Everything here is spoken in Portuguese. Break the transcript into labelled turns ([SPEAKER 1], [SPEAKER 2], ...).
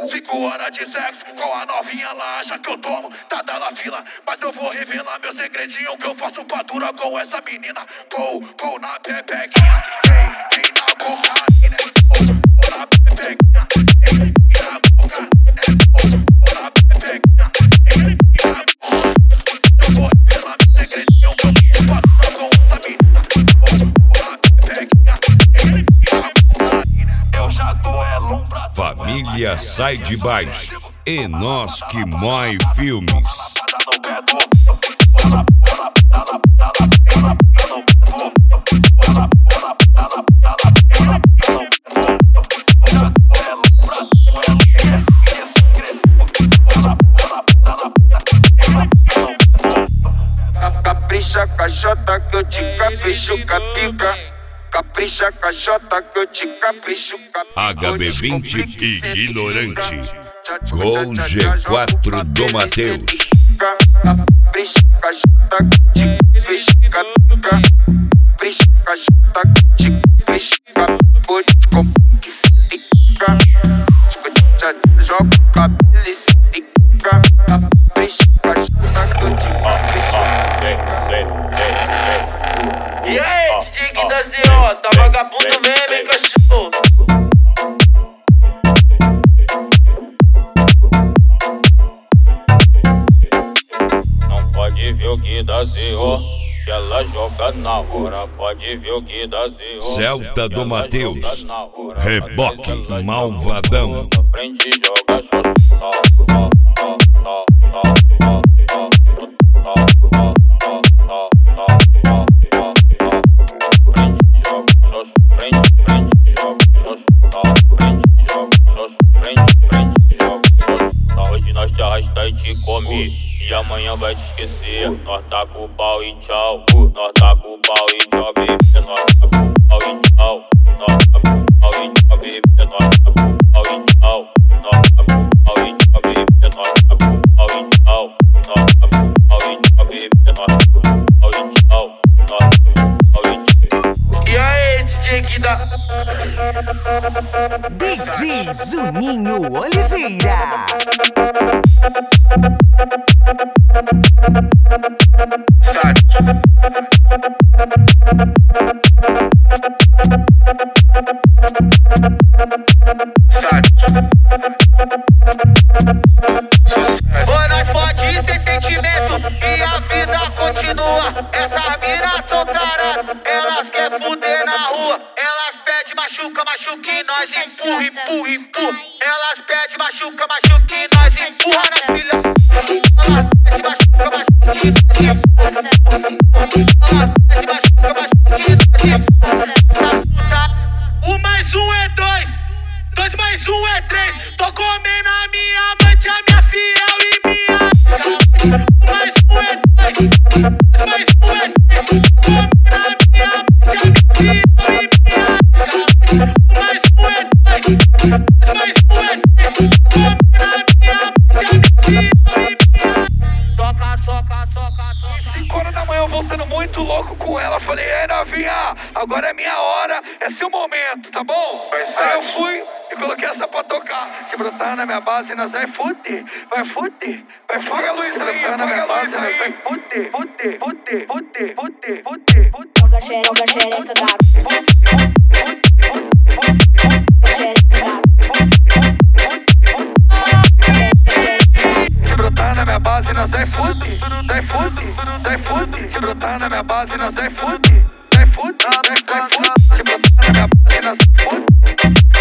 [SPEAKER 1] 5 horas de sexo com a novinha lá, acha que eu tomo, tá dando a fila. Mas eu vou revelar meu segredinho, que eu faço padura com essa menina. Pou na pepequinha, vem na boca, né? Pou na pepequinha, vem na boca, né? Pou na pepequinha, vem na boca. Eu vou revelar meu segredinho, que eu faço padura com essa menina. Pou na pepequinha, vem na boca, né? Eu já tô lumbrado.
[SPEAKER 2] Família Sai de Baixo e Nós Que Mói Filmes.
[SPEAKER 3] Capricha caixota que eu te capricho com a pica. Capricha caixota que eu te capricho com a pica.
[SPEAKER 2] HB20 Ignorante. Gol G4 do Matheus.
[SPEAKER 3] Capricha caixota que eu te capricho com a pica. Capricha caixota que eu te capricho com a pica. Como que se pica? Joga o cabelo e se pica. Capricha caixota que eu te capricho com a pica.
[SPEAKER 4] E aí, DJ da Z.O., tá vagabundo mesmo, hein, cachorro?
[SPEAKER 5] Não pode ver o que dá Z.O., que ela joga na hora. Pode ver o que dá Z.O.,
[SPEAKER 2] Celta do Matheus. Reboque malvadão.
[SPEAKER 5] Frente joga hoje nós te arrasta e te come, e amanhã vai te esquecer. Nós tá com o pau e tchau. Nós tá com o pau e tchau, bebê. Nós tá com o pau e tchau. Nós tá com o pau e tchau, bebê. Nós tá com o pau e tchau. Nós tá com o pau e tchau, bebê. Nós tá com o pau e tchau. Nós tá com o pau e tchau, bebê. Nós tá com o pau e tchau. Nós tá com o pau e tchau.
[SPEAKER 4] E aí, DJ que dá...
[SPEAKER 6] DJ Juninho Oliveira.
[SPEAKER 3] Sai.
[SPEAKER 4] Ô, nós pode sem sentimento e a vida continua. Essas minas são taradas, elas querem fuder na rua. Elas pedem machuca e nós empurra. Elas pedem machuca e nós empurra na filha. Elas pedem machuca e nós empurra. Um mais um é dois, dois mais um é três. Tô comendo a minha amante, a minha fiel e minha. Um mais um é dois, dois mais um é três. Tô comendo a minha amante, a minha fiel e minha. Um mais um é dois, dois mais um é três. Tô comendo a minha amante, a minha fiel e minha. Toca.
[SPEAKER 1] 5 horas da manhã eu voltando muito louco com ela. Falei, novinha, agora é minha hora, é seu momento, tá bom? Aí eu fui e coloquei essa pra tocar. Se brotar na minha base, nós vai fuder. Vai fuder. Paga a luz aí, na minha base, nós vai fuder.
[SPEAKER 7] Joga xereca, gato.
[SPEAKER 1] Se brotar na minha base, nós vai fuder. Se brotar na minha base, nós vai fuder. Se brotar na minha base, nós vai fuder.